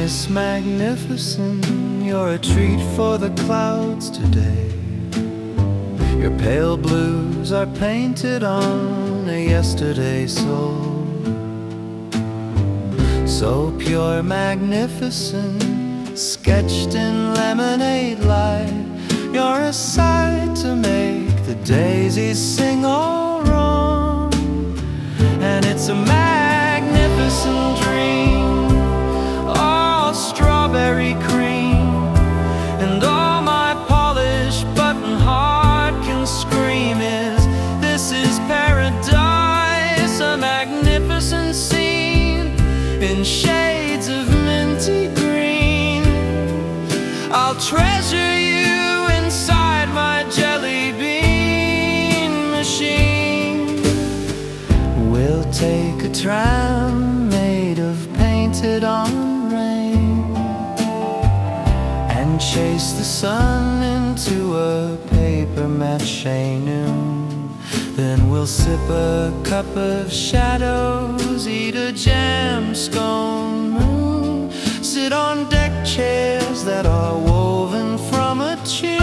Miss Magnificent, you're a treat for the clouds today. Your pale blues are painted on a yesterday soul. So pure, magnificent, sketched in lemonade light. You're a sight to make the daisies sing all wrong. And it's a magnificent dream, all strawberry cream. And all my polished button heart can scream is, this is paradise, a magnificent scene in shades of minty green. I'll treasure you inside my jelly bean machine. We'll take a tram made of painted on rain and chase the sun into a paper mache noon. Then we'll sip a cup of shadows, eat a jam scone moon, sit on deck chairs that are woven from a tune.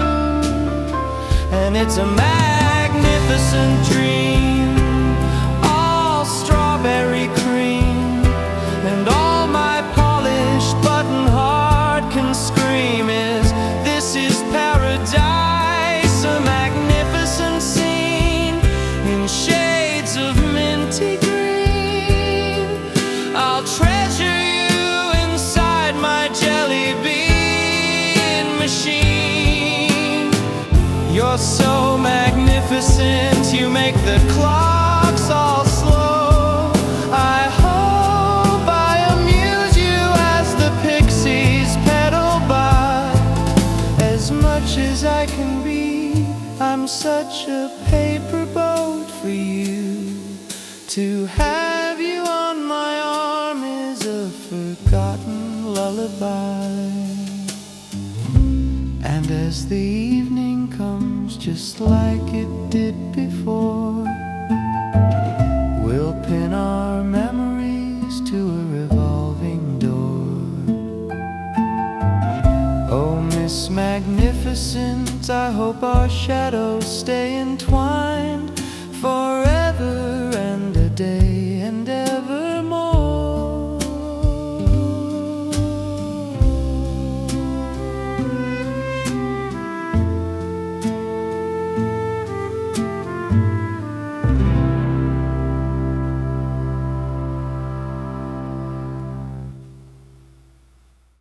And it's a magnificent dream, all strawberry cream. And all my polished button heart can scream is, this is paradise, a magnificent scene in shades of minty green. I'll treasure you inside my jelly bean machine. You're so magnificent, you make the clocks all slow. I hope I amuse you as the pixies pedal by. As much as I can be, I'm such a paper boat for you. To have you on my arm is a forgotten lullaby. And as the evening comes, just like it did before, we'll pin our memories to a revolving door. Oh, Miss Magnificent, I hope our shadows stay entwined